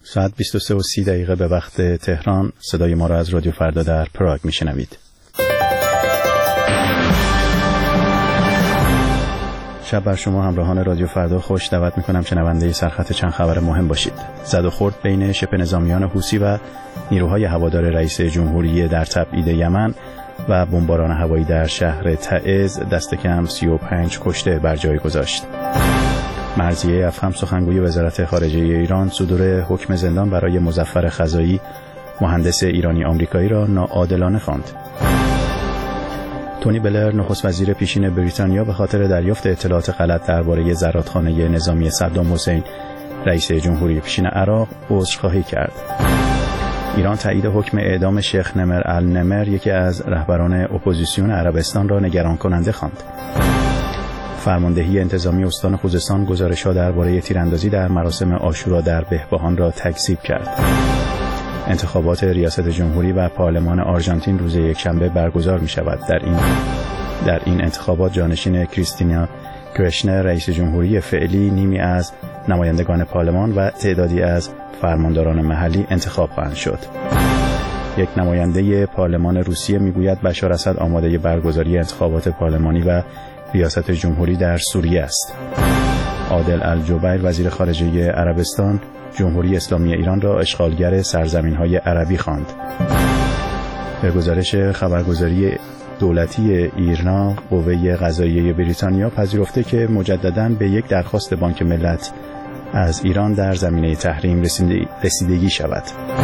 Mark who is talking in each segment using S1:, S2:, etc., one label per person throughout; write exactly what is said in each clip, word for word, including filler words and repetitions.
S1: ساعت بیست و سه و سی دقیقه به وقت تهران. صدای ما را از رادیو فردا در پراگ میشنوید. شب بر شما همراهان رادیو فردا خوش دعوت میکنم شنونده سرخط چند خبر مهم باشید. زد و خورد بین شبه نظامیان حوثی و نیروهای هوادار رئیس جمهوری در تبعید یمن و بمباران هوایی در شهر تعز دست کم سی و پنج کشته بر جای گذاشت. مرضیه افخم سخنگوی وزارت خارجه ایران صدور حکم زندان برای مظفر خزایی، مهندس ایرانی آمریکایی را ناعادلانه خواند. تونی بلر نخست وزیر پیشین بریتانیا به خاطر دریافت اطلاعات غلط درباره زرادخانه نظامی صدام حسین رئیس جمهوری پیشین عراق عذرخواهی کرد. ایران تایید حکم اعدام شیخ نمر النمر، یکی از رهبران اپوزیسیون عربستان، را نگران کننده خواند. فرماندهی انتظامی استان خوزستان گزارش‌ها درباره تیراندازی در مراسم عاشورا در بهبهان را تکذیب کرد. انتخابات ریاست جمهوری و پارلمان آرژانتین روز یکشنبه برگزار می‌شود. در این در این انتخابات جانشین کریستینا کرشنر رئیس جمهوری فعلی، نیمی از نمایندگان پارلمان و تعدادی از فرمانداران محلی انتخاب خواهند شد. یک نماینده پارلمان روسیه میگوید بشار اسد آماده برگزاری انتخابات پارلمانی و ریاست جمهوری در سوریه است. عادل الجبیر وزیر خارجه عربستان جمهوری اسلامی ایران را اشغالگر سرزمین‌های عربی خواند. به گزارش خبرگزاری دولتی ایرنا، قوه قضاییه بریتانیا پذیرفته که مجدداً به یک درخواست بانک ملت از ایران در زمینه تحریم رسیدگی شود.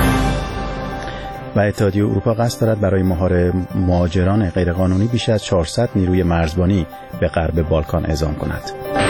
S1: و اتحادیه اروپا قصد دارد برای مهار مهاجران غیرقانونی بیش از چهارصد نیروی مرزبانی به غرب بالکان اعزام کند.